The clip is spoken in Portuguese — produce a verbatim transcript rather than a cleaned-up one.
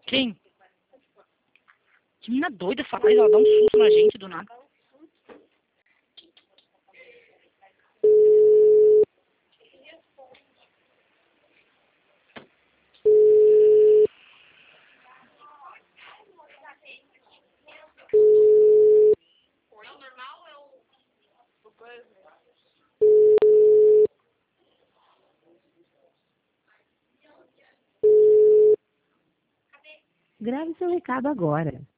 Quem? Que menina doida faz, ela dá um susto na gente do nada. Grave seu recado agora.